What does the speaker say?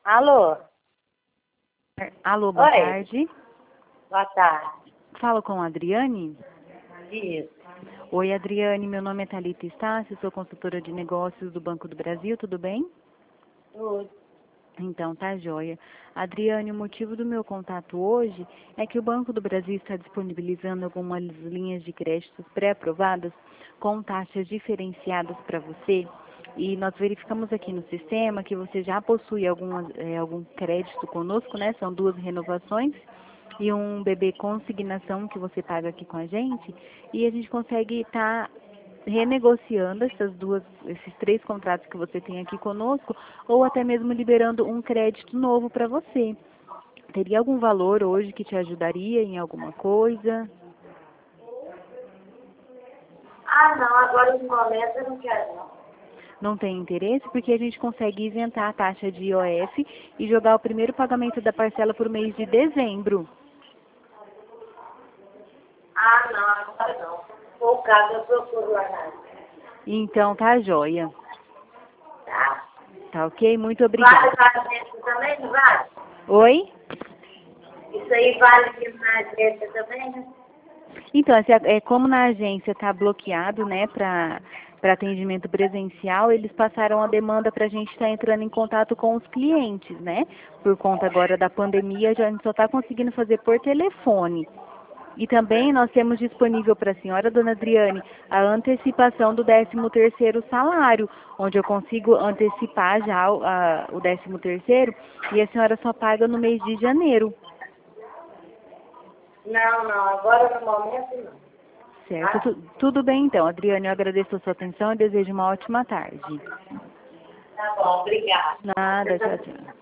Alô? Alô, boa Oi. tarde. Boa tarde. Falo com a Adriane. Isso. Oi, Adriane, meu nome é Thalita Estácio, sou consultora de negócios do Banco do Brasil, tudo bem? Tudo. Então, tá joia. Adriane, o motivo do meu contato hoje é que o Banco do Brasil está disponibilizando algumas linhas de créditos pré-aprovadas com taxas diferenciadas para você. E nós verificamos aqui no sistema que você já possui algum crédito conosco, né? São 2 renovações e um bebê consignação que você paga aqui com a gente. E a gente consegue estar renegociando esses 3 contratos que você tem aqui conosco, ou até mesmo liberando um crédito novo para você. Teria algum valor hoje que te ajudaria em alguma coisa? Ah, não, agora no momento eu não quero, não. Não tem interesse? Porque a gente consegue isentar a taxa de IOF e jogar o primeiro pagamento da parcela por mês de dezembro. Ah, não, agora não. Se for o caso, eu procuro lá na... Então, tá joia. Tá? Tá ok? Muito Vale obrigada. na agência também, não vale? Oi? Isso aí vale aqui na agência também, né? Então, como na agência está bloqueado, né, para atendimento presencial, eles passaram a demanda para a gente estar entrando em contato com os clientes, né? Por conta agora da pandemia, a gente só está conseguindo fazer por telefone. E também nós temos disponível para a senhora, dona Adriane, a antecipação do 13º salário, onde eu consigo antecipar já o 13º e a senhora só paga no mês de janeiro. Não, não, agora no momento não. Certo, Tá? tudo bem então, Adriane, eu agradeço a sua atenção e desejo uma ótima tarde. Tá bom, obrigada. Nada, tchau, tchau.